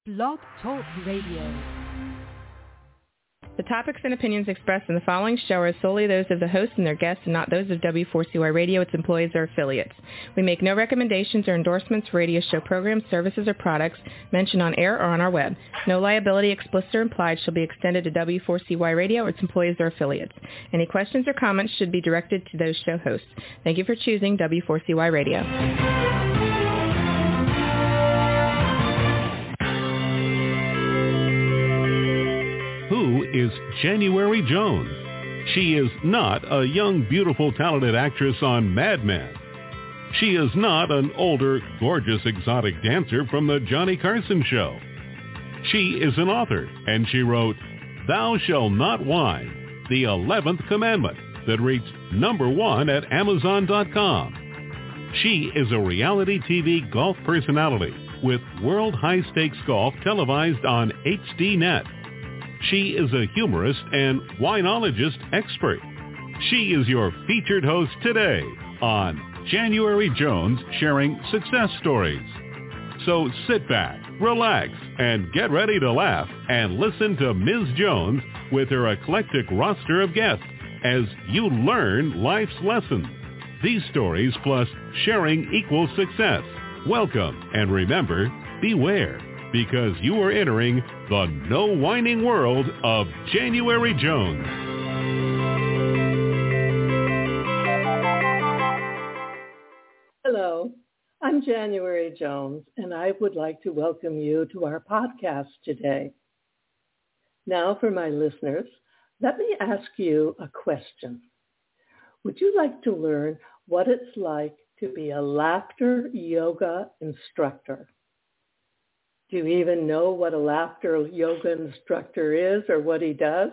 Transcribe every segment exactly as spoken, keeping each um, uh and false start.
Blog Talk Radio. The topics and opinions expressed in the following show are solely those of the host and their guests and not those of W four C Y Radio, its employees, or affiliates. We make no recommendations or endorsements for radio show programs, services, or products mentioned on air or on our web. No liability, explicit or implied, shall be extended to W four C Y Radio or its employees or affiliates. Any questions or comments should be directed to those show hosts. Thank you for choosing W four C Y Radio. Who is January Jones? She is not a young, beautiful, talented actress on Mad Men. She is not an older, gorgeous, exotic dancer from the Johnny Carson show. She is an author, and she wrote Thou Shalt Not Whine, the eleventh Commandment, that reached number one at Amazon dot com. She is a reality T V golf personality with World High Stakes Golf televised on H D net. She is a humorist and winologist expert. She is your featured host today on January Jones Sharing Success Stories. So sit back, relax, and get ready to laugh and listen to Miz Jones with her eclectic roster of guests as you learn life's lessons. These stories plus sharing equals success. Welcome, and remember, beware, because you are entering the no whining world of January Jones. Hello, I'm January Jones, and I would like to welcome you to our podcast today. Now for my listeners, let me ask you a question. Would you like to learn what it's like to be a laughter yoga instructor? Do you even know what a laughter yoga instructor is or what he does?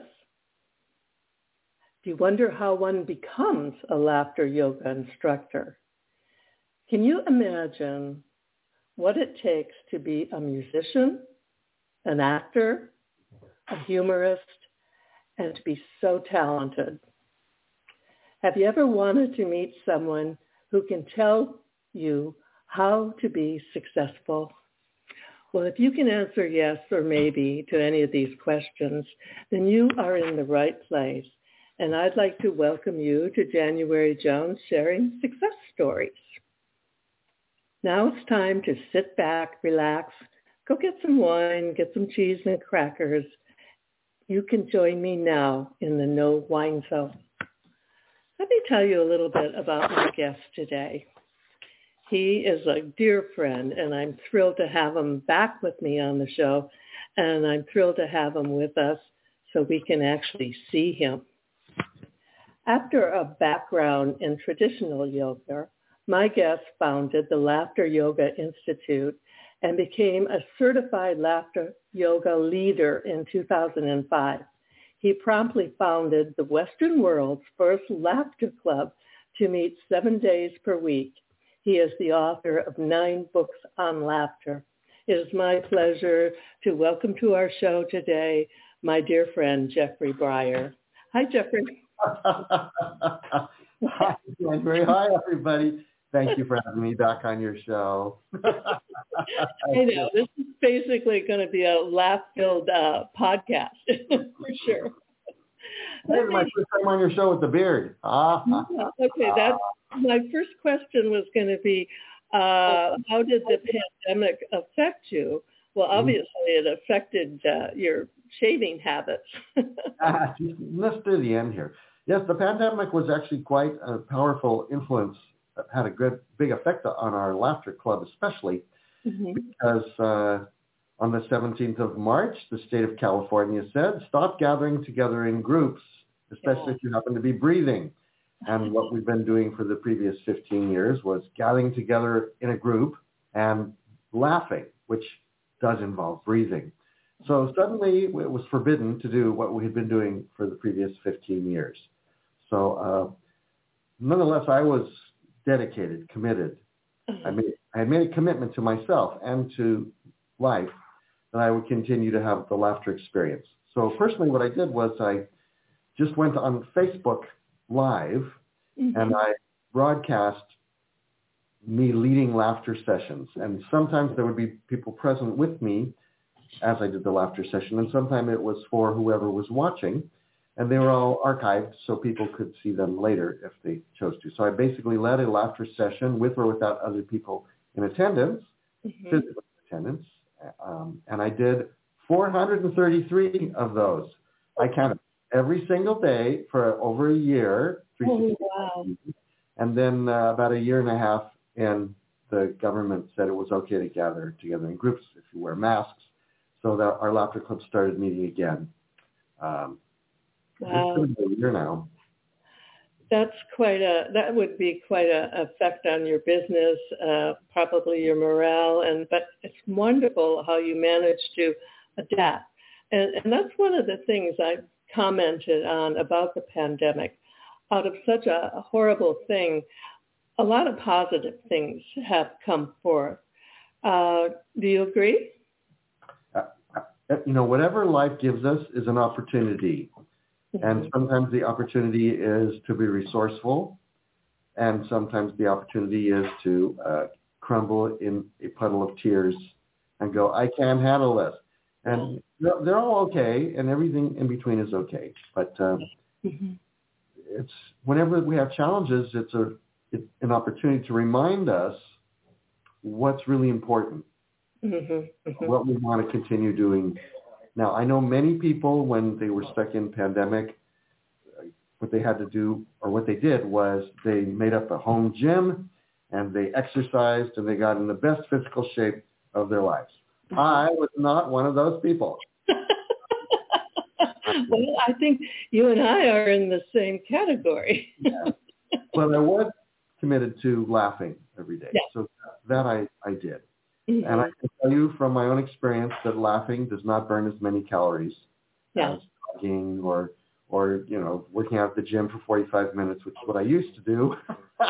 Do you wonder how one becomes a laughter yoga instructor? Can you imagine what it takes to be a musician, an actor, a humorist, and to be so talented? Have you ever wanted to meet someone who can tell you how to be successful? Well, if you can answer yes or maybe to any of these questions, then you are in the right place. And I'd like to welcome you to January Jones Sharing Success Stories. Now it's time to sit back, relax, go get some wine, get some cheese and crackers. You can join me now in the No Wine Zone. Let me tell you a little bit about my guest today. He is a dear friend, and I'm thrilled to have him back with me on the show, and I'm thrilled to have him with us so we can actually see him. After a background in traditional yoga, my guest founded the Laughter Yoga Institute and became a certified laughter yoga leader in two thousand five. He promptly founded the Western world's first laughter club to meet seven days per week. He is the author of nine books on laughter. It is my pleasure to welcome to our show today my dear friend, Jeffrey Breyer. Hi, Jeffrey. Hi, January. Hi, everybody. Thank you for having me back on your show. I know. This is basically going to be a laugh-filled uh, podcast, for sure. This is my first time on your show with the beard. Ah. Okay, that's my first question was going to be, uh, how did the pandemic affect you? Well, obviously it affected uh, your shaving habits. uh, let's do the end here. Yes, the pandemic was actually quite a powerful influence that had a good, big effect on our laughter club, especially mm-hmm. because uh, on the seventeenth of March, the state of California said, stop gathering together in groups, especially yeah. if you happen to be breathing. And what we've been doing for the previous fifteen years was gathering together in a group and laughing, which does involve breathing. So suddenly it was forbidden to do what we had been doing for the previous fifteen years. So uh, nonetheless, I was dedicated, committed. I made, I had made a commitment to myself and to life that I would continue to have the laughter experience. So personally, what I did was I just went on Facebook Live mm-hmm. and I broadcast me leading laughter sessions. And sometimes there would be people present with me as I did the laughter session, and sometimes it was for whoever was watching, and they were all archived so people could see them later if they chose to. So I basically led a laughter session with or without other people in attendance, mm-hmm. physical attendance, um, and I did four hundred thirty-three of those. I counted every single day for over a year. Oh, wow. And then uh, about a year and a half in, the government said it was okay to gather together in groups if you wear masks. So that our laughter club started meeting again. Um, wow. It's been a year now. That's quite a, that would be quite a effect on your business, uh, probably your morale. And, but it's wonderful how you managed to adapt. And, and that's one of the things I commented on about the pandemic. Out of such a horrible thing, a lot of positive things have come forth. Uh, do you agree? Uh, you know, whatever life gives us is an opportunity. Mm-hmm. And sometimes the opportunity is to be resourceful. And sometimes the opportunity is to uh, crumble in a puddle of tears and go, I can't handle this. And they're, they're all okay, and everything in between is okay. But uh, mm-hmm. it's whenever we have challenges, it's a it's an opportunity to remind us what's really important, mm-hmm. Mm-hmm. what we want to continue doing. Now, I know many people, when they were stuck in pandemic, what they had to do, or what they did, was they made up a home gym, and they exercised, and they got in the best physical shape of their lives. Mm-hmm. I was not one of those people. Well, I think you and I are in the same category. Yeah. Well, I was committed to laughing every day. Yeah. So that I, I did. Mm-hmm. And I can tell you from my own experience that laughing does not burn as many calories yeah. as jogging or, or, you know, working out at the gym for forty-five minutes, which is what I used to do.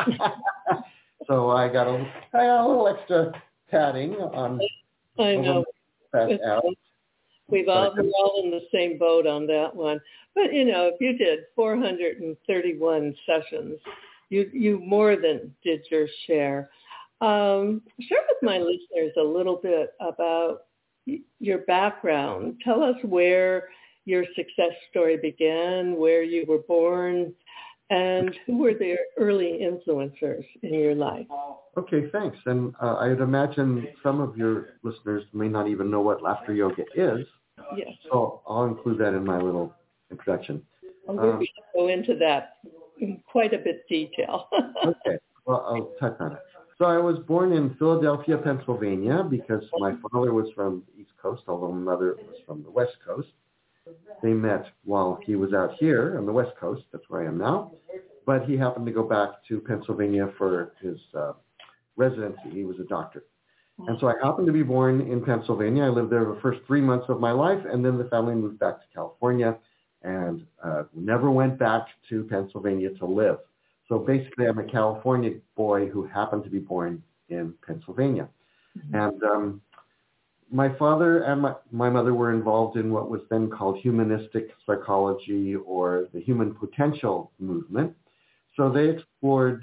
So I got a, I got a little extra padding on I know. Fat out. We've all, we're all in the same boat on that one. But, you know, if you did four hundred thirty-one sessions, you you more than did your share. Um, share with my listeners a little bit about your background. Tell us where your success story began, where you were born, and who were the early influencers in your life. Okay, thanks. And uh, I'd imagine some of your listeners may not even know what laughter yoga is. Yes. So I'll include that in my little introduction. We're um, going to go into that in quite a bit detail. Okay, well, I'll touch on it. So I was born in Philadelphia, Pennsylvania, because my father was from the East Coast, although my mother was from the West Coast. They met while he was out here on the West Coast. That's where I am now. But he happened to go back to Pennsylvania for his uh, residency. He was a doctor. And so I happened to be born in Pennsylvania. I lived there the first three months of my life, and then the family moved back to California and uh, never went back to Pennsylvania to live. So basically, I'm a California boy who happened to be born in Pennsylvania. Mm-hmm. And um, my father and my, my mother were involved in what was then called humanistic psychology, or the human potential movement. So they explored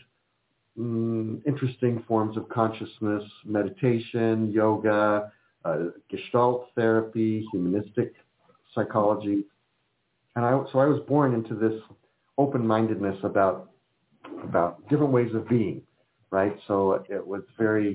um, interesting forms of consciousness, meditation, yoga, uh, Gestalt therapy, humanistic psychology. And I, so I was born into this open-mindedness about about different ways of being, right? So it was very,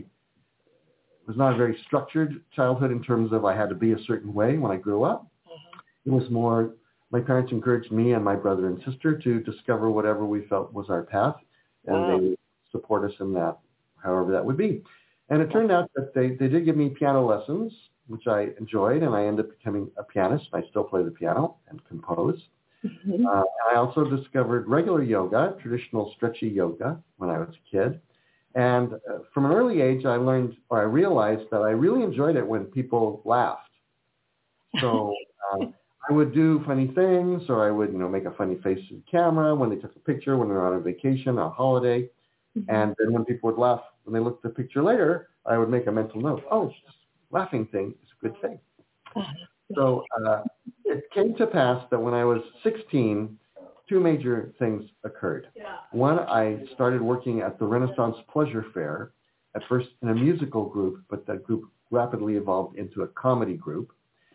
it was not a very structured childhood in terms of I had to be a certain way when I grew up. Uh-huh. It was more, my parents encouraged me and my brother and sister to discover whatever we felt was our path, and wow. they would support us in that, however that would be. And it turned out that they, they did give me piano lessons, which I enjoyed, and I ended up becoming a pianist. I still play the piano and compose. Mm-hmm. Uh, I also discovered regular yoga, traditional stretchy yoga, when I was a kid. And uh, from an early age, I learned, or I realized that I really enjoyed it when people laughed. So uh, I would do funny things, or I would, you know, make a funny face to the camera when they took a picture, when they were on a vacation, on a holiday. Mm-hmm. And then when people would laugh, when they looked at the picture later, I would make a mental note. Oh, this laughing thing is a good thing. So uh, it came to pass that when I was sixteen, two major things occurred. One, I started working at the Renaissance Pleasure Fair, at first in a musical group, but that group rapidly evolved into a comedy group.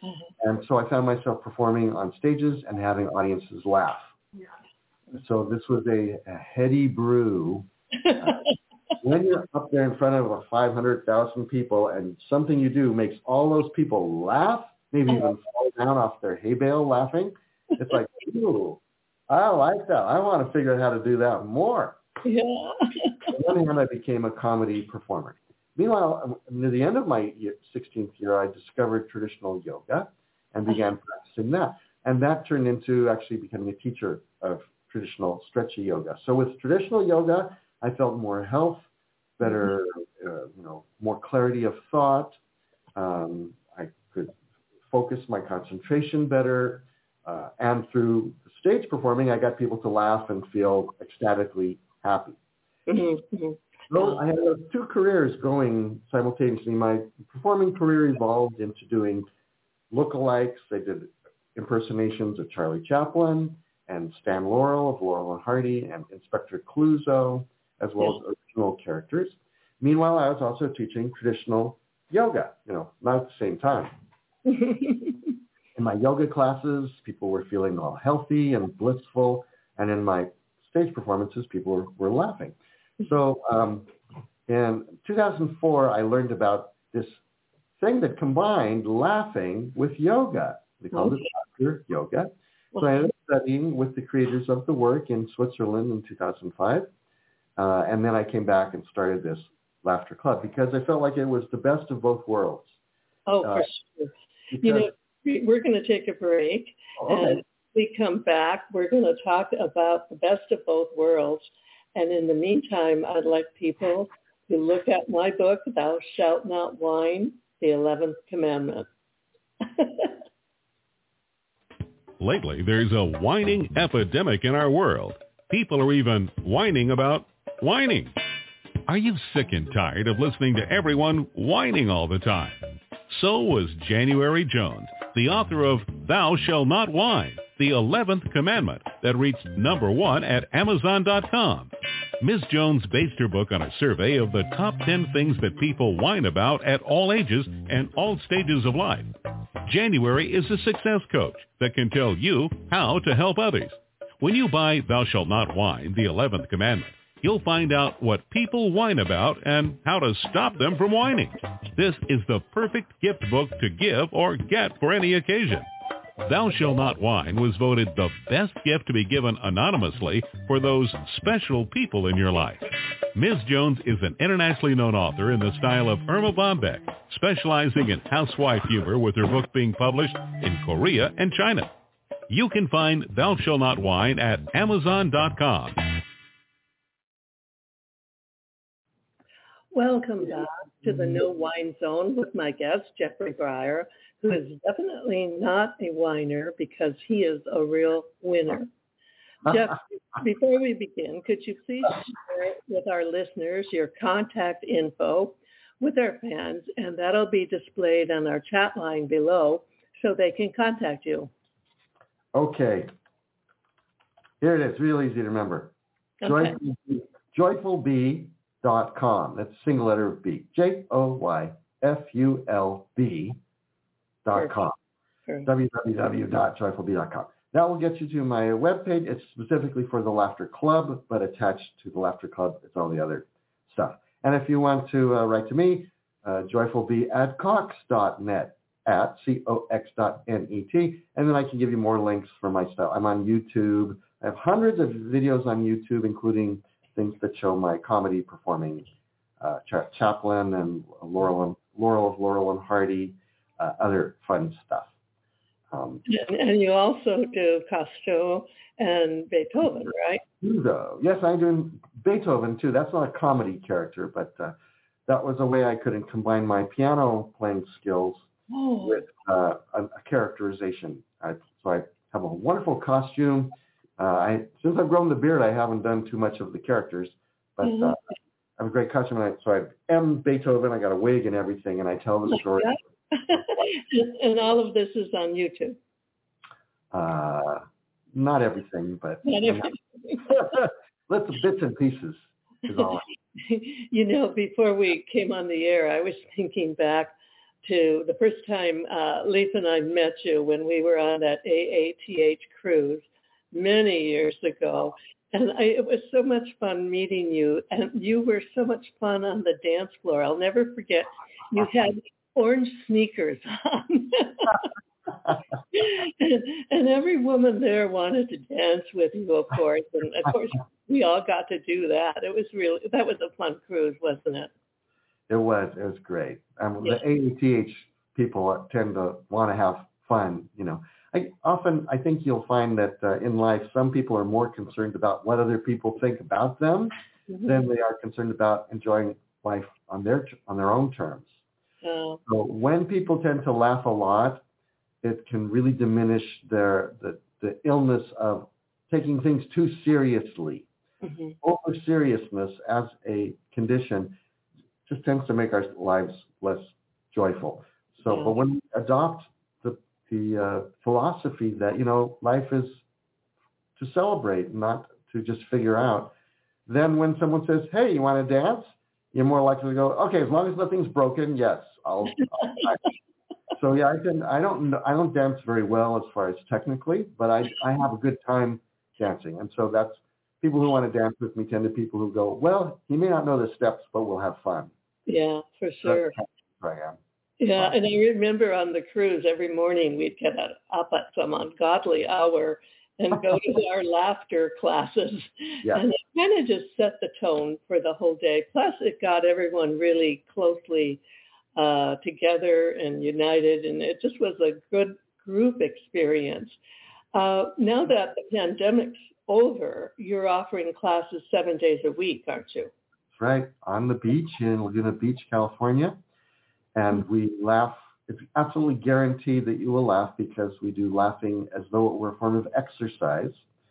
Uh-huh. And so I found myself performing on stages and having audiences laugh. Yeah. So this was a, a heady brew. Uh, when you're up there in front of five hundred thousand people and something you do makes all those people laugh, maybe even fall down off their hay bale laughing, it's like, ooh, I like that. I want to figure out how to do that more. Yeah. On one hand, I became a comedy performer. Meanwhile, near the end of my sixteenth year, I discovered traditional yoga and began practicing that. And that turned into actually becoming a teacher of traditional stretchy yoga. So with traditional yoga, I felt more health, better, uh, you know, more clarity of thought. Um, I could focus my concentration better. Uh, and through stage performing, I got people to laugh and feel ecstatically happy. Mm-hmm. So I had uh, two careers going simultaneously. My performing career evolved into doing lookalikes. I did impersonations of Charlie Chaplin and Stan Laurel of Laurel and Hardy and Inspector Clouseau, as well yes. as original characters. Meanwhile, I was also teaching traditional yoga, you know, not at the same time. In my yoga classes, people were feeling all healthy and blissful, and in my stage performances, people were, were laughing. So um, in two thousand four, I learned about this thing that combined laughing with yoga. They called okay. it laughter yoga. So I ended up studying with the creators of the work in Switzerland in two thousand five. Uh, and then I came back and started this laughter club because I felt like it was the best of both worlds. Oh, uh, for sure. You know, we're going to take a break. Okay. And when we come back, we're going to talk about the best of both worlds. And in the meantime, I'd like people to look at my book, Thou Shalt Not Whine, the eleventh Commandment. Lately, there's a whining epidemic in our world. People are even whining about whining. Are you sick and tired of listening to everyone whining all the time? So was January Jones, the author of Thou Shalt Not Whine, the eleventh Commandment, that reached number one at Amazon dot com. Miz Jones based her book on a survey of the top ten things that people whine about at all ages and all stages of life. January is a success coach that can tell you how to help others. When you buy Thou Shalt Not Whine, the eleventh Commandment, you'll find out what people whine about and how to stop them from whining. This is the perfect gift book to give or get for any occasion. Thou Shalt Not Whine was voted the best gift to be given anonymously for those special people in your life. Miz Jones is an internationally known author in the style of Irma Bombeck, specializing in housewife humor with her book being published in Korea and China. You can find Thou Shalt Not Whine at Amazon dot com. Welcome back to the No Whine Zone with my guest, Jeffrey Breyer, who is definitely not a whiner because he is a real winner. Jeff, before we begin, could you please share with our listeners your contact info with our fans, and that'll be displayed on our chat line below so they can contact you. Okay. Here it is, real easy to remember. Okay. Joyful Bee dot com. That's a single letter of B. J O Y F U L B dot com. w w w dot joyful bee dot com. That will get you to my webpage. It's specifically for the Laughter Club, but attached to the Laughter Club, it's all the other stuff. And if you want to uh, write to me, uh, joyfulbee at cox dot net, at C O X dot N E T, and then I can give you more links for my stuff. I'm on YouTube. I have hundreds of videos on YouTube, including things that show my comedy performing, uh, Ch- Chaplin and Laurel and Laurel of Laurel and Hardy, uh, other fun stuff. Um, and, and you also do Costco and Beethoven, right? Yes, I'm doing Beethoven too. That's not a comedy character, but uh, that was a way I could combine my piano playing skills oh. with uh, a, a characterization. I, so I have a wonderful costume. Uh, I since I've grown the beard, I haven't done too much of the characters, but mm-hmm. uh, I have a great costume. And I, so I am Beethoven. I got a wig and everything, and I tell the story. And all of this is on YouTube. Uh, not everything, but not everything. Lots of bits and pieces is all. You know, before we came on the air, I was thinking back to the first time uh, Lisa and I met you when we were on that A A T H cruise many years ago. And I, it was so much fun meeting you. And you were so much fun on the dance floor. I'll never forget. You had orange sneakers on. and, and every woman there wanted to dance with you, of course. And, of course, we all got to do that. It was really, that was a fun cruise, wasn't it? It was. It was great. Um, Yeah. The A A T H people tend to want to have fun, you know. I, often, I think you'll find that uh, in life, some people are more concerned about what other people think about them mm-hmm. than they are concerned about enjoying life on their on their own terms. Oh. So when people tend to laugh a lot, it can really diminish their the, the illness of taking things too seriously. Mm-hmm. Over seriousness as a condition just tends to make our lives less joyful. So, yeah. But when we adopt the the uh, philosophy that, you know, life is to celebrate, not to just figure out, then when someone says, hey, you want to dance? You're more likely to go, okay, as long as nothing's broken, yes, I'll. I'll so yeah, I can. I don't. I don't dance very well as far as technically, but I I have a good time dancing, and so that's people who want to dance with me tend to people who go, well, he may not know the steps, but we'll have fun. Yeah, for sure. That's how I am. Yeah, and I remember on the cruise every morning we'd get up at some ungodly hour and go to our laughter classes. Yeah. And it kind of just set the tone for the whole day. Plus, it got everyone really closely uh, together and united, and it just was a good group experience. Uh, now that the pandemic's over, you're offering classes seven days a week, aren't you? That's right, on the beach in Laguna Beach, California. And we laugh. It's absolutely guaranteed that you will laugh because we do laughing as though it were a form of exercise.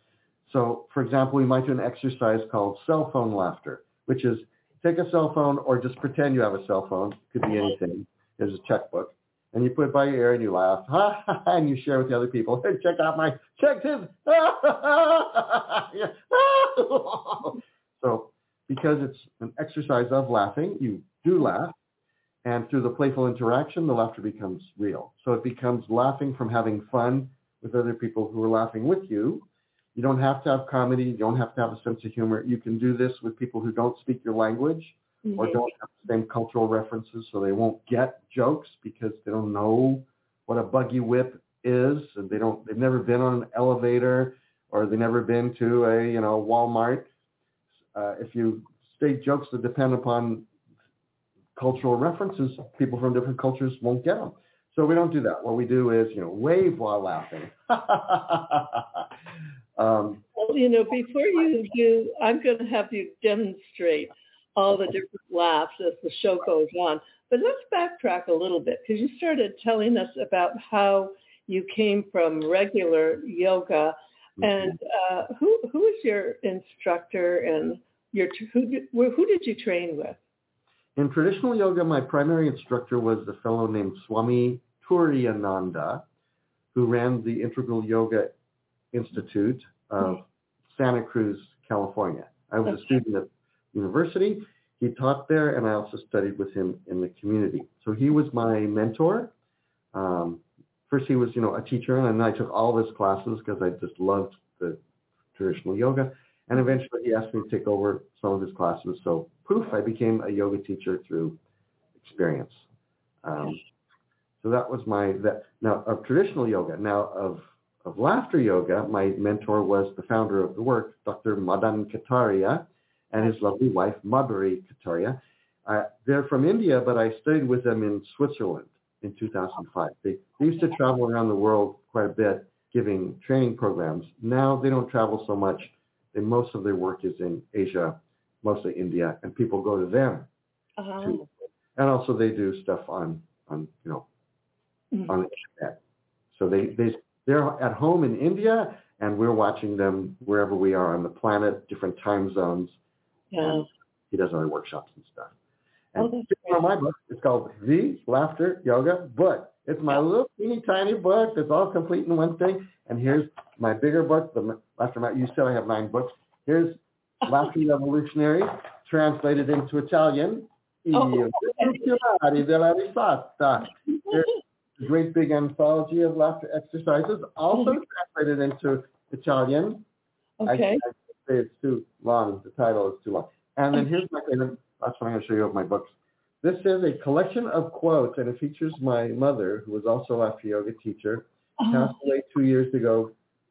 So, for example, we might do an exercise called cell phone laughter, which is take a cell phone or just pretend you have a cell phone. Could be anything. There's a checkbook. And you put it by your ear and you laugh. And you share with the other people. Hey, check out my, check this. So, because it's an exercise of laughing, you do laugh. And through the playful interaction, the laughter becomes real. So it becomes laughing from having fun with other people who are laughing with you. You don't have to have comedy. You don't have to have a sense of humor. You can do this with people who don't speak your language mm-hmm. or don't have the same cultural references, so they won't get jokes because they don't know what a buggy whip is, and they don't. They've never been on an elevator, or they've never been to a you know Walmart. Uh, if you state jokes that depend upon cultural references, people from different cultures won't get them. So we don't do that. What we do is, you know, wave while laughing. um, well, you know, before you do, I'm going to have you demonstrate all the different laughs as the show goes on. But let's backtrack a little bit, because you started telling us about how you came from regular yoga. Mm-hmm. And uh, who who is your instructor, and your who did, who did you train with? In traditional yoga, my primary instructor was the fellow named Swami Turiyananda, who ran the Integral Yoga Institute of Santa Cruz, California. I was a student at university. He taught there, and I also studied with him in the community. So he was my mentor. Um, first, he was, you know, a teacher, and then I took all of his classes because I just loved the traditional yoga. And eventually he asked me to take over some of his classes. So poof, I became a yoga teacher through experience. Um, so that was my, that now of traditional yoga. Now of, of laughter yoga, my mentor was the founder of the work, Doctor Madan Kataria, and his lovely wife, Madhuri Kataria. Uh, they're from India, but I studied with them in Switzerland in two thousand five. They, they used to travel around the world quite a bit, giving training programs. Now they don't travel so much. And most of their work is in Asia, mostly India, and people go to them. Uh-huh. To, and also they do stuff on, on you know, mm-hmm. on the internet. So they, they, they're at home in India, and we're watching them wherever we are on the planet, different time zones. Yeah. And he does other workshops and stuff. And oh, it's on my book. It's called The Laughter Yoga Book. It's my little teeny tiny book that's all complete in one thing. And here's my bigger book, the Laughter Map. You said I have nine books. Here's Laughter Revolutionary, translated into Italian. Oh. della risata. There's a great big anthology of laughter exercises, also mm-hmm. translated into Italian. Okay. I, I say it's too long. The title is too long. And then here's my favorite. That's what I'm going to show you of my books. This is a collection of quotes, and it features my mother, who was also a laughter yoga teacher, oh. passed away two years ago.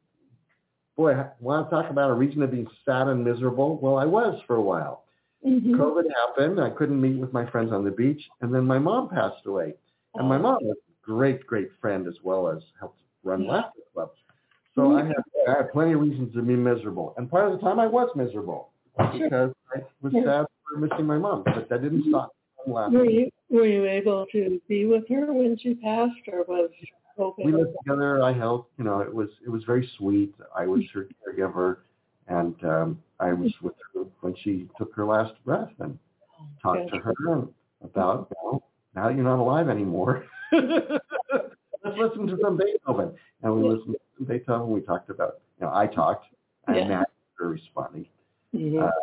Boy, I want to talk about a reason to be sad and miserable? Well, I was for a while. Mm-hmm. COVID happened. I couldn't meet with my friends on the beach. And then my mom passed away. And my mom was a great, great friend as well as helped run Laughter Club. So mm-hmm. I, had, I had plenty of reasons to be miserable. And part of the time I was miserable because I was sad for missing my mom. But that didn't stop me from laughing. Were you, were you able to be with her when she passed, or was COVID? We lived together. I helped. You know, it was it was very sweet. I was her caregiver. And um, I was with her when she took her last breath and talked to her about, you know, now that you're not alive anymore, let's listen to some Beethoven. And we listened to some Beethoven. We talked about, you know, I talked, and yeah. Matt was responding. Mm-hmm. Uh,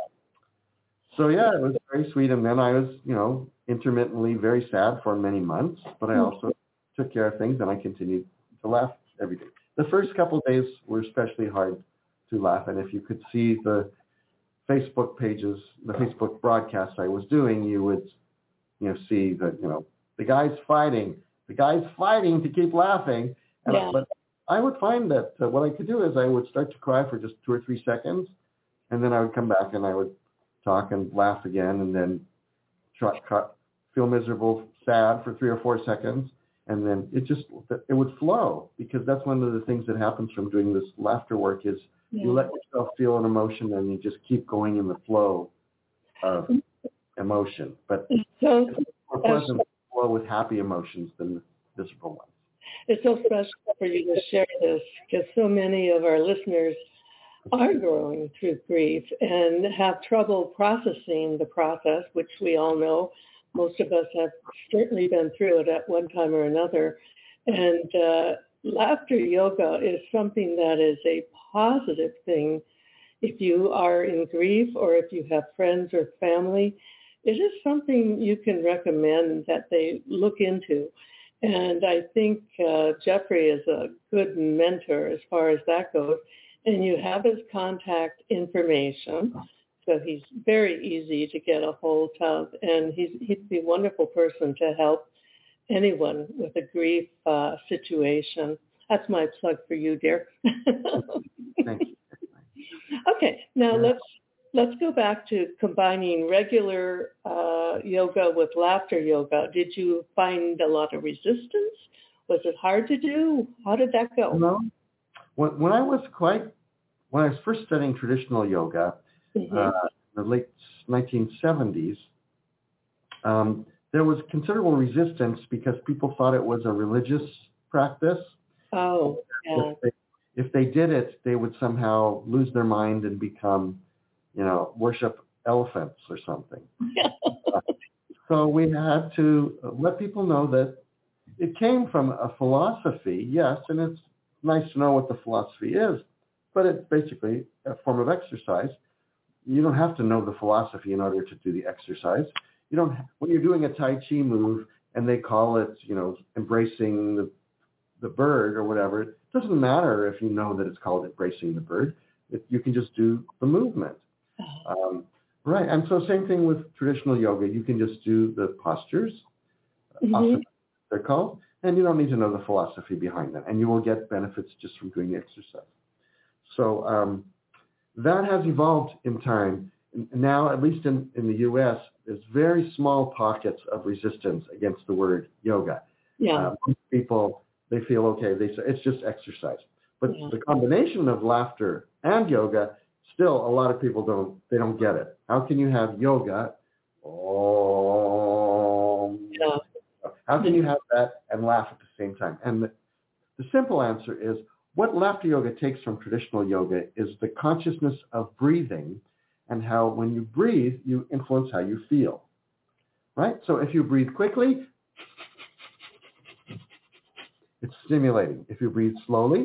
so, yeah, it was very sweet. And then I was, you know, intermittently very sad for many months, but I also mm-hmm. took care of things, and I continued to laugh every day. The first couple of days were especially hard to laugh, and if you could see the Facebook pages, the Facebook broadcasts I was doing, you would, you know, see that, you know, the guy's fighting, the guy's fighting to keep laughing. And yeah. I, but I would find that uh, what I could do is I would start to cry for just two or three seconds, and then I would come back and I would talk and laugh again, and then try, try, feel miserable, sad for three or four seconds, and then it just it would flow, because that's one of the things that happens from doing this laughter work is yeah. you let yourself feel an emotion and you just keep going in the flow of emotion. But so it's more pleasant flow with happy emotions than miserable ones. It's so special for you to share this, because so many of our listeners are going through grief and have trouble processing the process, which we all know. Most of us have certainly been through it at one time or another. And uh, laughter yoga is something that is a positive thing. If you are in grief or if you have friends or family, it is something you can recommend that they look into. And I think uh, Jeffrey is a good mentor as far as that goes. And you have his contact information. So he's very easy to get a hold of, and he's, he'd be a wonderful person to help anyone with a grief uh, situation. That's my plug for you, dear. Thank you. Okay, now yeah. let's let's go back to combining regular uh, yoga with laughter yoga. Did you find a lot of resistance? Was it hard to do? How did that go? No. When, when I was quite, when I was first studying traditional yoga, mm-hmm. uh, in the late nineteen seventies, um, there was considerable resistance because people thought it was a religious practice. Oh, yeah. If they, if they did it, they would somehow lose their mind and become, you know, worship elephants or something. uh, so we had to let people know that it came from a philosophy, yes, and it's nice to know what the philosophy is, but it's basically a form of exercise. You don't have to know the philosophy in order to do the exercise. You don't, when you're doing a Tai Chi move and they call it, you know, embracing the, the bird or whatever, it doesn't matter if you know that it's called embracing the bird. It, you can just do the movement. Um, right. And so same thing with traditional yoga. You can just do the postures, mm-hmm. often they're called, and you don't need to know the philosophy behind them. And you will get benefits just from doing the exercise. So um, that has evolved in time. Now, at least in, in the U S, there's very small pockets of resistance against the word yoga. Yeah. Uh, most people, they feel, okay, they say it's just exercise. But yeah. the combination of laughter and yoga, still a lot of people don't, they don't get it. How can you have yoga? Oh, yeah. How can you have that and laugh at the same time? And the, the simple answer is, what laughter yoga takes from traditional yoga is the consciousness of breathing, and how when you breathe, you influence how you feel, right? So if you breathe quickly, it's stimulating. If you breathe slowly,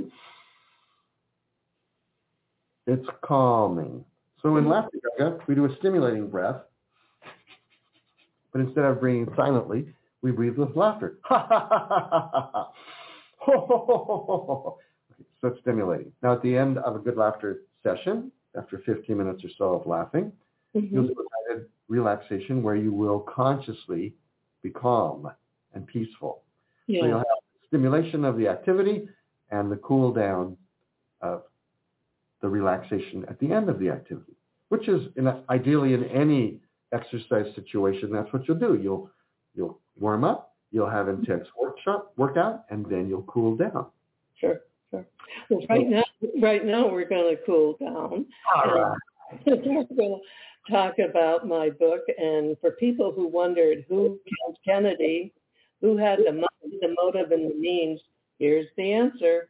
it's calming. So in laughter yoga, we do a stimulating breath, but instead of breathing silently, we breathe with laughter. Ha ha ha ha ha ha. Ho ho ho ho ho ho. So it's stimulating. Now, at the end of a good laughter session, after fifteen minutes or so of laughing, mm-hmm. you'll do a guided relaxation where you will consciously be calm and peaceful. Yeah. So you'll have stimulation of the activity and the cool down of the relaxation at the end of the activity, which is in a, ideally in any exercise situation. That's what you'll do. You'll you'll warm up, you'll have intense workshop workout, and then you'll cool down. Sure, sure. Well, right now, right now we're going to cool down. All right. We're going to talk about my book, and for people who wondered who killed Kennedy, who had the money, the motive, and the means, here's the answer.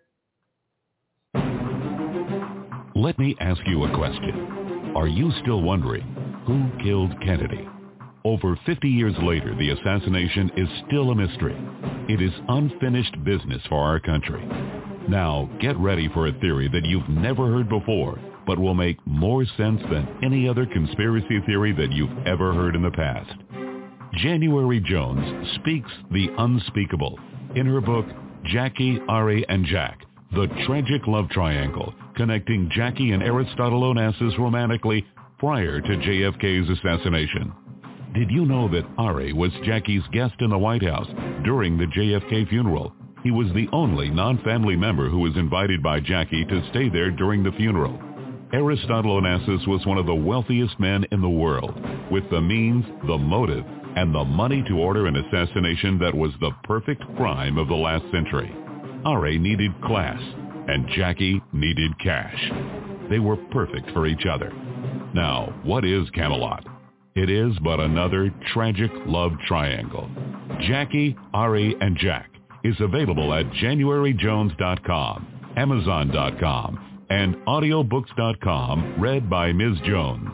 Let me ask you a question. Are you still wondering who killed Kennedy? Over fifty years later, the assassination is still a mystery. It is unfinished business for our country. Now, get ready for a theory that you've never heard before, but will make more sense than any other conspiracy theory that you've ever heard in the past. January Jones speaks the unspeakable in her book, Jackie, Ari, and Jack, The Tragic Love Triangle, connecting Jackie and Aristotle Onassis romantically prior to J F K's assassination. Did you know that Ari was Jackie's guest in the White House during the J F K funeral? He was the only non-family member who was invited by Jackie to stay there during the funeral. Aristotle Onassis was one of the wealthiest men in the world, with the means, the motive, and the money to order an assassination that was the perfect crime of the last century. Ari needed class, and Jackie needed cash. They were perfect for each other. Now, what is Camelot? It is but another tragic love triangle. Jackie, Ari, and Jack is available at January Jones dot com, Amazon dot com, and audiobooks dot com, read by Miz Jones.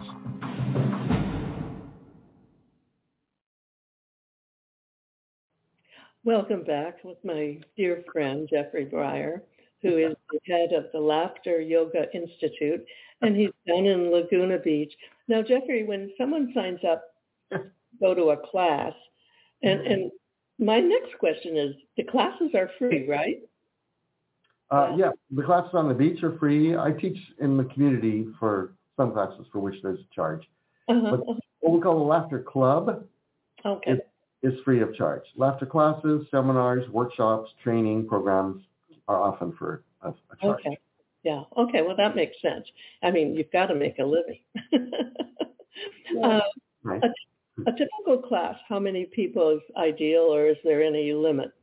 Welcome back with my dear friend, Jeffrey Breyer, who is the head of the Laughter Yoga Institute, and he's down in Laguna Beach. Now, Jeffrey, when someone signs up, go to a class, and, and my next question is, the classes are free, right? Uh, yeah, the classes on the beach are free. I teach in the community for some classes for which there's a charge. Uh-huh. But what we call the Laughter Club okay. is, is free of charge. Laughter classes, seminars, workshops, training programs are often for a, a charge. Okay. Yeah. Okay. Well, that makes sense. I mean, you've got to make a living. uh, right. a, a typical class, how many people is ideal, or is there any limit?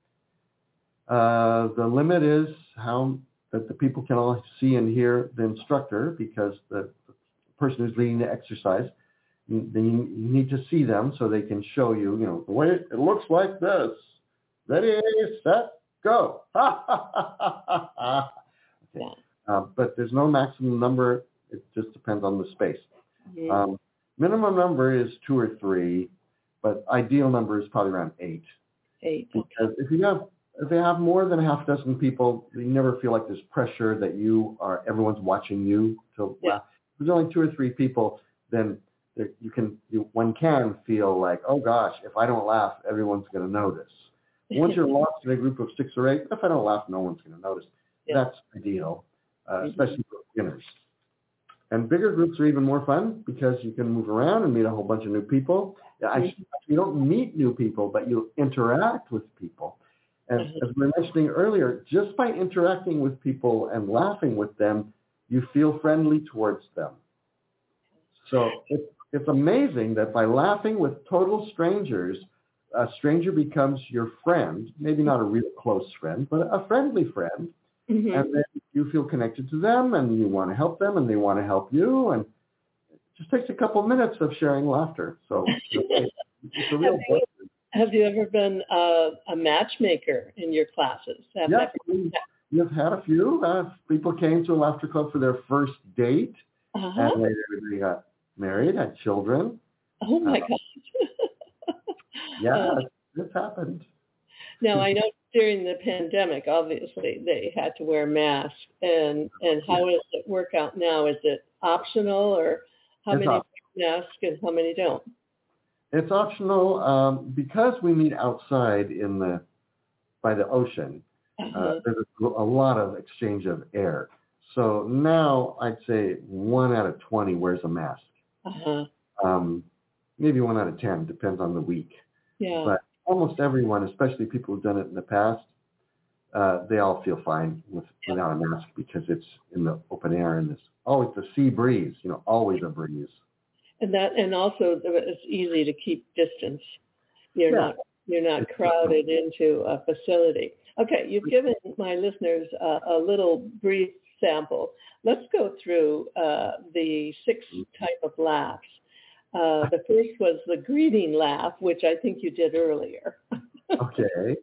Uh, the limit is how that the people can all see and hear the instructor, because the, the person who's leading the exercise, you, you need to see them so they can show you, you know, the way it looks like this. Ready, set, go. Okay. Yeah. Uh, but there's no maximum number. It just depends on the space. Mm-hmm. Um, minimum number is two or three, but ideal number is probably around eight. Eight. Because okay. if you have if they have more than a half dozen people, you never feel like there's pressure that you are everyone's watching you to yeah. laugh. If there's only two or three people, then there, you can you, one can feel like, oh gosh, if I don't laugh, everyone's going to notice. Once you're lost in a group of six or eight, if I don't laugh, no one's going to notice. Yeah. That's ideal, uh, mm-hmm. especially for beginners. And bigger groups are even more fun because you can move around and meet a whole bunch of new people. Mm-hmm. I, you don't meet new people, but you interact with people. And mm-hmm. as we were mentioning earlier, just by interacting with people and laughing with them, you feel friendly towards them. So it's, it's amazing that by laughing with total strangers, a stranger becomes your friend, maybe not a real close friend, but a friendly friend. Mm-hmm. And then you feel connected to them and you want to help them and they want to help you. And it just takes a couple minutes of sharing laughter. So it's, it's a real blessing. Have you ever been uh, a matchmaker in your classes? Have yes, we, we've had a few. Uh, people came to a Laughter Club for their first date, uh-huh. and later they got married, had children. Oh, my uh, gosh. yeah, uh, this happened. Now, I know during the pandemic, obviously, they had to wear masks. And, and how does it work out now? Is it optional, or how it's many optional. wear masks and how many don't? It's optional um, because we meet outside in the by the ocean. Uh-huh. Uh, there's a, a lot of exchange of air. So now I'd say one out of twenty wears a mask. Uh-huh. Um, maybe one out of ten, depends on the week. Yeah. But almost everyone, especially people who've done it in the past, uh, they all feel fine with, without a mask because it's in the open air and it's always the sea breeze, you know, always a breeze. And that, and also it's easy to keep distance. You're yeah. not you're not crowded into a facility. Okay, you've given my listeners uh, a little brief sample. Let's go through uh, the six type of laughs. Uh, the first was the greeting laugh, which I think you did earlier. Okay.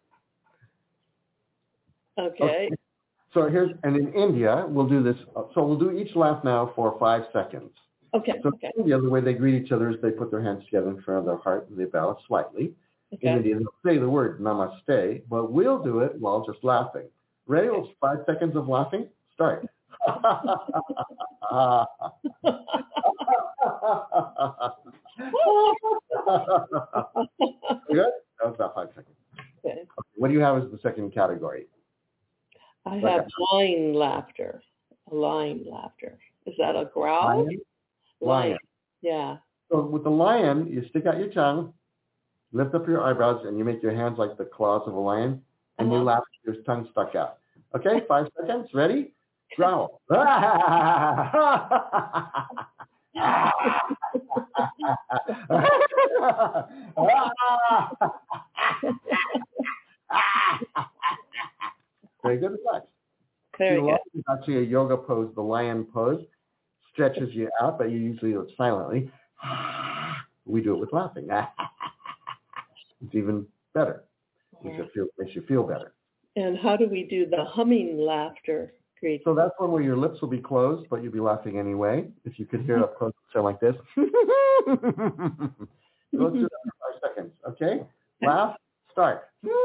Okay. Okay. So here's, and in India, we'll do this. So we'll do each laugh now for five seconds. Okay. So okay. the other way they greet each other is they put their hands together in front of their heart and they bow slightly. Okay. In India, they'll say the word namaste, but we'll do it while just laughing. Ready? Okay. Well, five seconds of laughing. Start. Good? That was about five seconds. Okay. What do you have as the second category? I have like a, line laughter. Line laughter. Is that a growl? Lion? Lion. Yeah. So with the lion, you stick out your tongue, lift up your eyebrows, and you make your hands like the claws of a lion, and uh-huh. you laugh with your tongue stuck out. Okay, five seconds. Ready? Growl. Very good, relax. Very good. It's actually a yoga pose, the lion pose. Stretches you out, but you usually do it silently. We do it with laughing. It's even better. Makes you feel, makes you feel better. And how do we do the humming laughter? Great. So that's one where your lips will be closed, but you'll be laughing anyway. If you could hear it up close, sound like this. So let's do that for five seconds, okay? Laugh, start.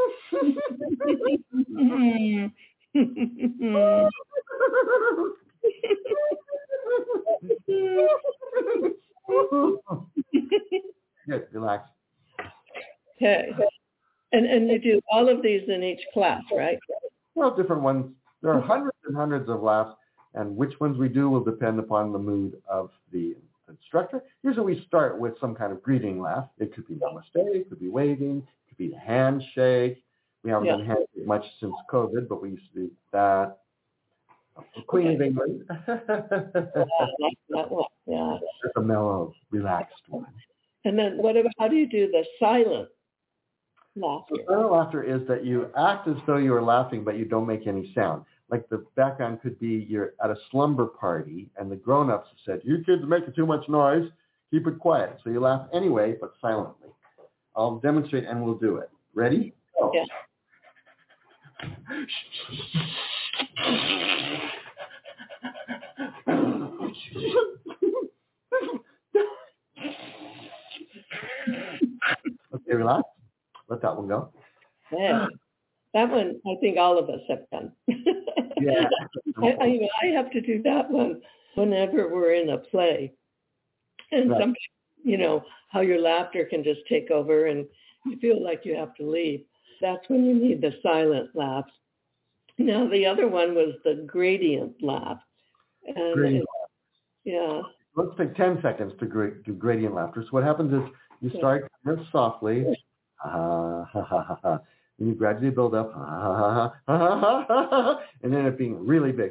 Good, relax. Okay. And and you do all of these in each class, right? Well, different ones. There are hundreds and hundreds of laughs, and which ones we do will depend upon the mood of the instructor. Usually we start with some kind of greeting laugh. It could be namaste, it could be waving, it could be the handshake. We haven't yeah. done handshake much since COVID, but we used to do that. Queen okay. of England. yeah, that one. Yeah. Just a mellow, relaxed one. And then what about, how do you do the silent laughter? So silent laughter is that you act as though you are laughing, but you don't make any sound. Like the background could be you're at a slumber party, and the grown-ups have said, you kids are making too much noise, keep it quiet. So you laugh anyway, but silently. I'll demonstrate, and we'll do it. Ready? Go. Yeah. Okay, relax. Let that one go. Yeah. That one, I think all of us have done. Yeah. I, I, I have to do that one whenever we're in a play. And right. some, you know, how your laughter can just take over and you feel like you have to leave. That's when you need the silent laughs. Now, the other one was the gradient laugh. And gradient. It, yeah. Let's take ten seconds to gra- do gradient laughter. So what happens is you start kind of softly, ha, ha, ha, ha, ha. And you gradually build up, ha, ha, ha, ha, ha, ha, ha, and then it being really big.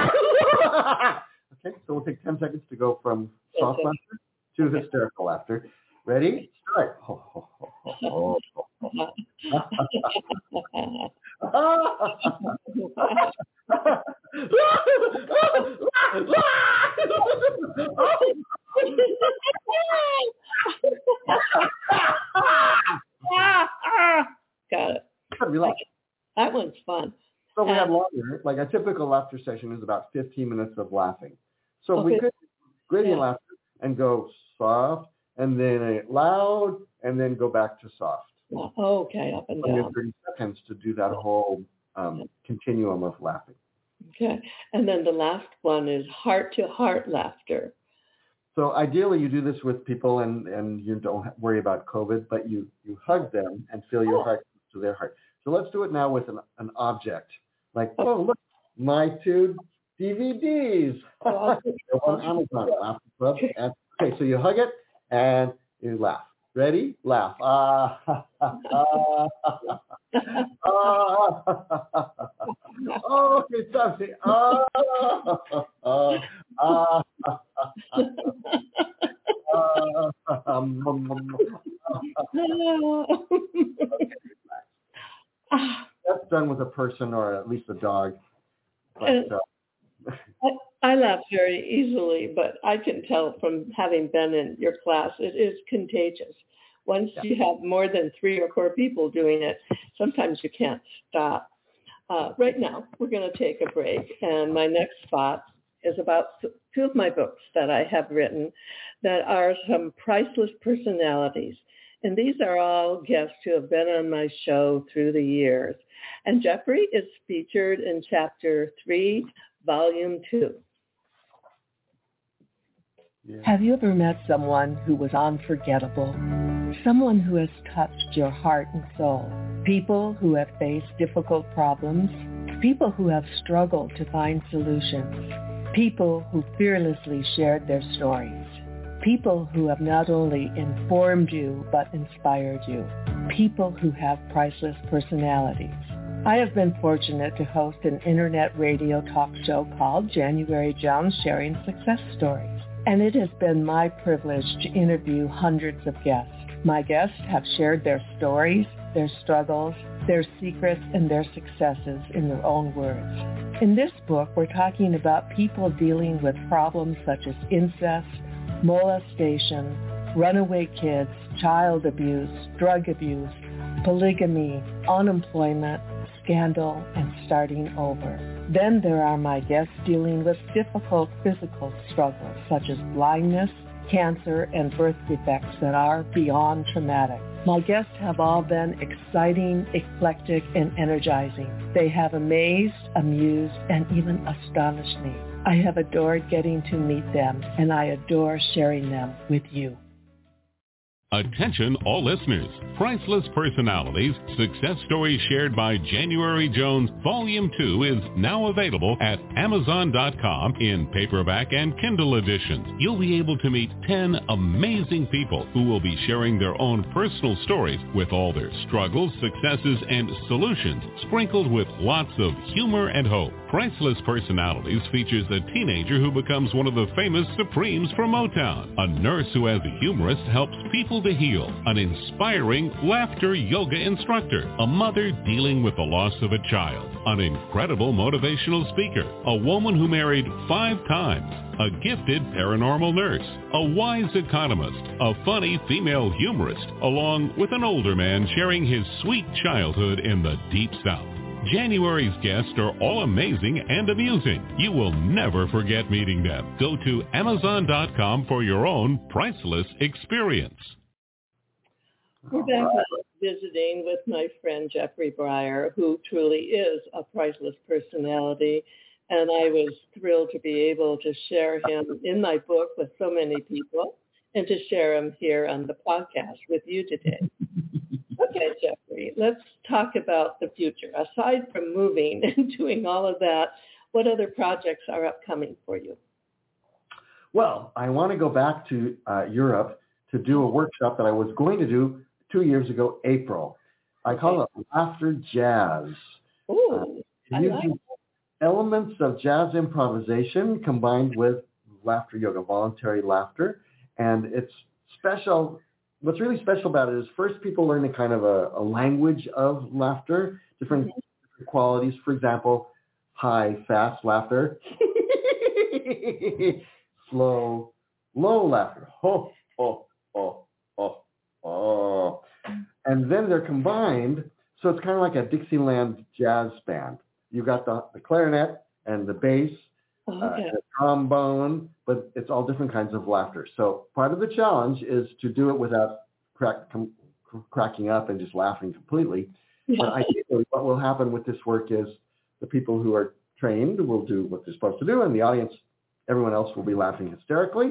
Okay, so we'll take ten seconds to go from soft laughter to hysterical laughter. Ready? Start. Ho, ho, ho, ho, ho. Got it. Relax. That one's fun. So we have longer. Like a typical laughter session is about fifteen minutes of laughing. So okay. we could gradient yeah. laughter and go soft, and then a loud, and then go back to soft. Oh, okay, up and down. thirty seconds to do that whole um, continuum of laughing. Okay, and then the last one is heart-to-heart laughter. So ideally, you do this with people, and, and you don't worry about COVID, but you, you hug them and feel your heart to their heart. So let's do it now with an, an object. Like, oh, look, my two D V Ds. on Amazon. Laugh Club. And, okay, so you hug it and you laugh. Ready? Laugh. Ah, ah, ah, ah, oh, okay, stop it. Ah, ah, ah, that's done with a person or at least a dog. But, uh, I, I laugh very easily, but I can tell from having been in your class, it is contagious. Once yeah. you have more than three or four people doing it, sometimes you can't stop. Uh, right now, we're going to take a break, and my next spot is about two of my books that I have written that are some priceless personalities. And these are all guests who have been on my show through the years. And Jeffrey is featured in chapter three, volume two. Yeah. Have you ever met someone who was unforgettable? Someone who has touched your heart and soul? People who have faced difficult problems? People who have struggled to find solutions? People who fearlessly shared their stories? People who have not only informed you, but inspired you. People who have priceless personalities. I have been fortunate to host an internet radio talk show called January Jones Sharing Success Stories. And it has been my privilege to interview hundreds of guests. My guests have shared their stories, their struggles, their secrets, and their successes in their own words. In this book, we're talking about people dealing with problems such as incest, molestation, runaway kids, child abuse, drug abuse, polygamy, unemployment, scandal, and starting over. Then there are my guests dealing with difficult physical struggles such as blindness, cancer, and birth defects that are beyond traumatic. My guests have all been exciting, eclectic, and energizing. They have amazed, amused, and even astonished me. I have adored getting to meet them, and I adore sharing them with you. Attention all listeners. Priceless Personalities, Success Stories Shared by January Jones, Volume two is now available at Amazon dot com in paperback and Kindle editions. You'll be able to meet ten amazing people who will be sharing their own personal stories with all their struggles, successes, and solutions, sprinkled with lots of humor and hope. Priceless Personalities features a teenager who becomes one of the famous Supremes from Motown, a nurse who as a humorist helps people to heal, an inspiring laughter yoga instructor, a mother dealing with the loss of a child, an incredible motivational speaker, a woman who married five times, a gifted paranormal nurse, a wise economist, a funny female humorist, along with an older man sharing his sweet childhood in the Deep South. January's guests are all amazing and amusing. You will never forget meeting them. Go to Amazon dot com for your own priceless experience. We're back visiting with my friend Jeffrey Breyer, who truly is a priceless personality. And I was thrilled to be able to share him in my book with so many people and to share him here on the podcast with you today. Okay, Jeffrey, let's talk about the future. Aside from moving and doing all of that, what other projects are upcoming for you? Well, I want to go back to uh, Europe to do a workshop that I was going to do two years ago, April. I call it Laughter Jazz. Ooh, uh, I like it. Elements of jazz improvisation combined with laughter yoga, voluntary laughter. And it's special. What's really special about it is first people learn a kind of a, a language of laughter, different, mm-hmm. different qualities. For example, high, fast laughter, slow, low laughter, ho, ho, ho, ho, ho. And then they're combined, so it's kind of like a Dixieland jazz band. You got the, the clarinet and the bass, okay. uh, the trombone, but it's all different kinds of laughter. So part of the challenge is to do it without crack, com, cracking up and just laughing completely. Yeah. But I think what will happen with this work is the people who are trained will do what they're supposed to do, and the audience, everyone else will be laughing hysterically.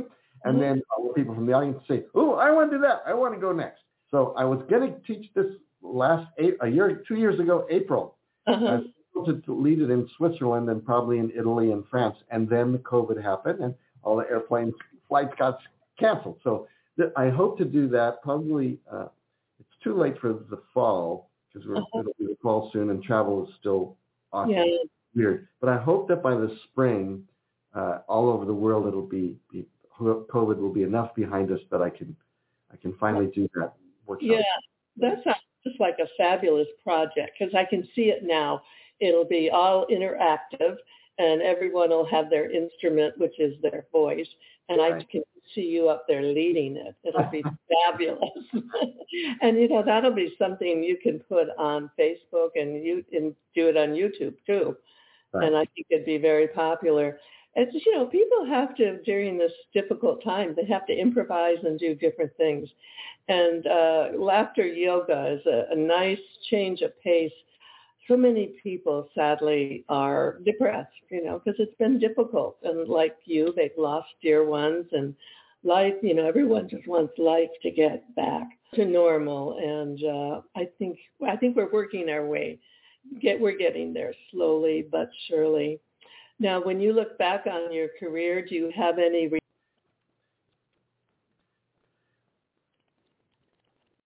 And then all the people from the audience say, oh, I want to do that. I want to go next. So I was going to teach this last eight, a year, two years ago, April. Uh-huh. I was supposed to lead it in Switzerland and probably in Italy and France. And then the COVID happened and all the airplane flights got canceled. So th- I hope to do that probably. Uh, it's too late for the fall because we're Uh-huh. it'll be the fall soon and travel is still awesome. Yeah. Weird. But I hope that by the spring, uh, all over the world, it'll be, be COVID will be enough behind us that I can I can finally do that workshop. Yeah, that sounds just like a fabulous project because I can see it now. It'll be all interactive and everyone will have their instrument, which is their voice. And Right. I can see you up there leading it. It'll be fabulous. And, you know, that'll be something you can put on Facebook and you and do it on YouTube, too. Right. And I think it'd be very popular. It's, you know, people have to, during this difficult time, they have to improvise and do different things. And uh, laughter yoga is a, a nice change of pace. So many people, sadly, are depressed, you know, because it's been difficult. And like you, they've lost dear ones. And life, you know, everyone just wants life to get back to normal. And uh, I think I think we're working our way. Get We're getting there slowly but surely. Now, when you look back on your career, do you have any